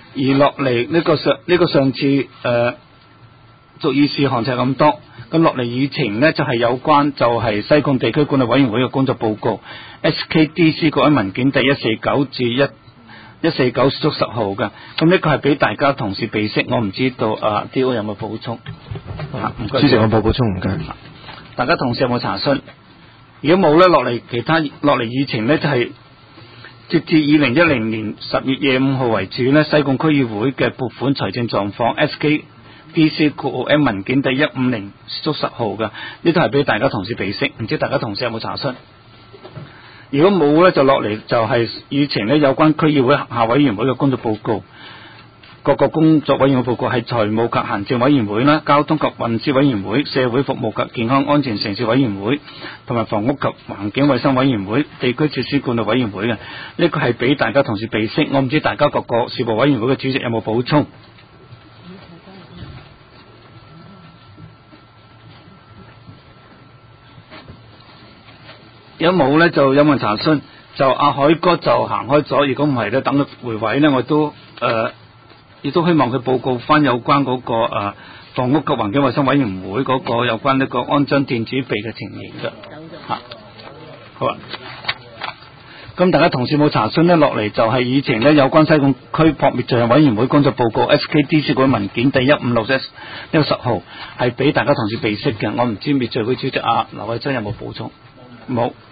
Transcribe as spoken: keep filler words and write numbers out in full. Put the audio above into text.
而落嚟呢個上呢、這個上次誒屬議事項就係咁多，咁落嚟議程呢，就係、是、有關就係西貢地區管理委員會嘅工作報告 S K D C 各位文件第一四九至一一四九足十號嘅，咁呢個係俾大家同事備悉，我唔知道啊 D O 有冇補充？啊，唔該。 主席，我冇補充，唔該。 大家同事有冇查詢？如果冇咧，落嚟其他落嚟議程呢，就係、是。截至二零一零年十月廿五號為止呢，西貢區議會嘅撥款財政狀況 S K D C 括號 M 文件第一五零足十號嘅，呢都係俾大家同事備悉，唔知大家同事有冇查詢？如果冇呢，就落嚟就係議程呢有關區議會轄下委員會嘅工作報告，各個工作委員會報告係財務及行政委員會啦、交通及運輸委員會、社會服務及健康安全城市委員會同埋房屋及環境衛生委員會、地區設施管理委員會嘅，呢個係俾大家同事備悉。我唔知大家各個事務委員會嘅主席有冇補充？如果冇呢，就有冇人查詢？就阿海哥就行開咗，如果唔係呢，等佢回位呢，我都誒。呃亦都希望佢報告翻有關嗰、那個誒、啊、房屋及環境衛生委員會嗰個有關呢個安裝電子備嘅情形嘅嚇。好啊，咁大家同事冇查詢呢，落嚟就係議程呢有關西貢區撲滅罪行委員會工作報告 S K D C 嗰文件第一五六一呢個十號係俾大家同事備悉嘅。我唔知滅罪會主席阿劉偉珍有冇補充？冇。